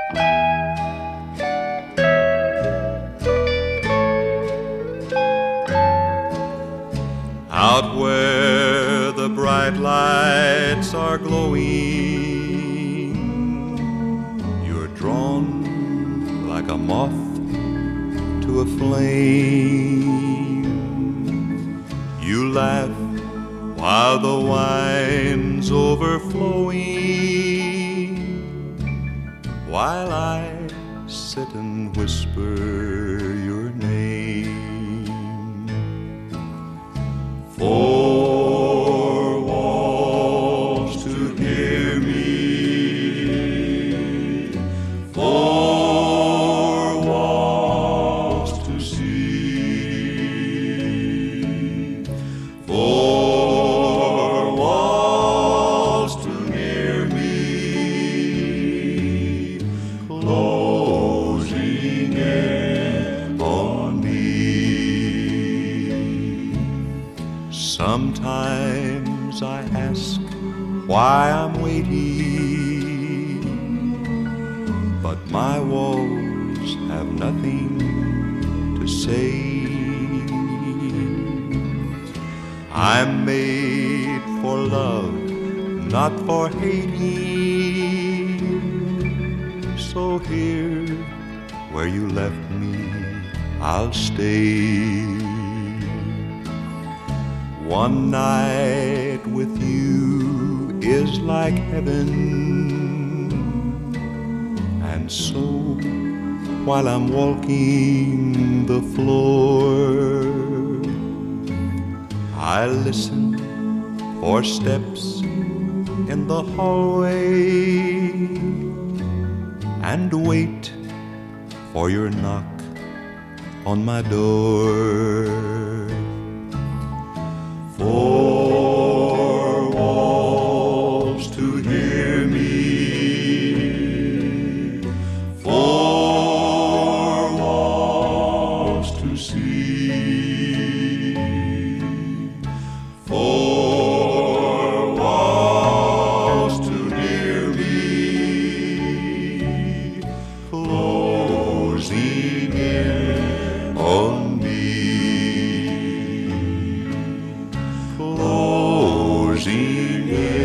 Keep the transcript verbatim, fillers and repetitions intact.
Out where the bright lights are glowing, you're drawn like a moth to a flame. You laugh while the wine's overflowing, while I sit and whisper your name. Four walls to hear me, four walls to see, four walls to hear me, closing in on me. Sometimes I ask why I'm waiting, but my walls have nothing to say. I'm made for love, not for hating. So here, where you left me, I'll stay. One night with you is like heaven, and so while I'm walking the floor, I listen for steps in the hallway and wait for your knock on my door. Four walls to hear me, four walls to see, four walls to hear me, closing in on me. Closing in.